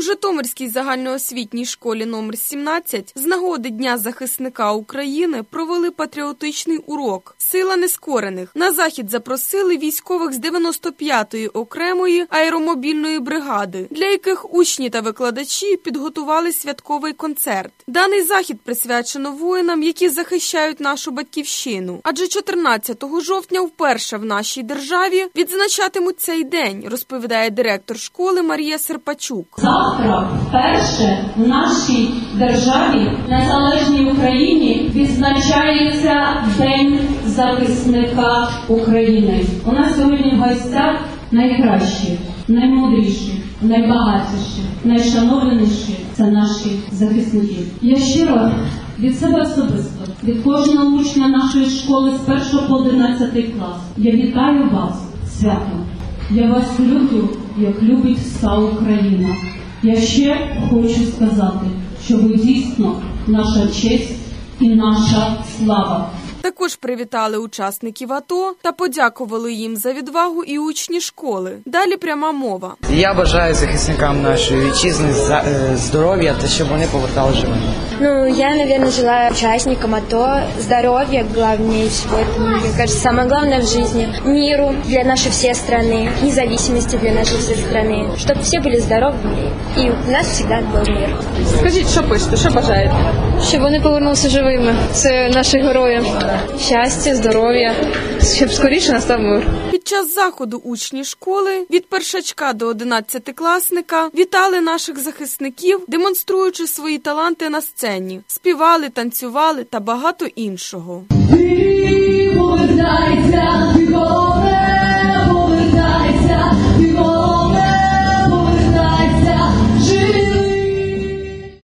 Житомирській загальноосвітній школі номер 17 з нагоди Дня захисника України провели патріотичний урок «Сила нескорених». На захід запросили військових з 95-ї окремої аеромобільної бригади, для яких учні та викладачі підготували святковий концерт. Даний захід присвячено воїнам, які захищають нашу батьківщину. Адже 14 жовтня вперше в нашій державі відзначатимуть цей день, розповідає директор школи Марія Серпачук. Завтра вперше в нашій державі, незалежній Україні, відзначається День захисника України. У нас сьогодні в гостях найкращі, наймудріші, найбагатіші, найшановніші – це наші захисники. Я щиро від себе особисто, від кожного учня нашої школи з 1 по 11 клас, я вітаю вас святом. Я вас люблю, як любить вся Україна. Я ще хочу сказати, що ви дійсно наша честь і наша слава. Також привітали учасників АТО та подякували їм за відвагу і учні школи. Далі пряма мова. Я бажаю захисникам нашої вітчизни здоров'я та щоб вони повертали живими. Я, наверное, желаю участникам АТО здоровья, главнее всего. Это, мне кажется, самое главное в жизни. Миру для нашей всей страны, независимости для нашей всей страны. Чтобы все были здоровы и у нас всегда был мир. Скажіть, що пишете, що бажаєте? Щоб вони повернулися живими. Це наші герої. Щастя, здоров'я, щоб скоріше настав мир. Під час заходу учні школи від першачка до 11-класника вітали наших захисників, демонструючи свої таланти на сцені. Співали, танцювали та багато іншого. Ти повертайся,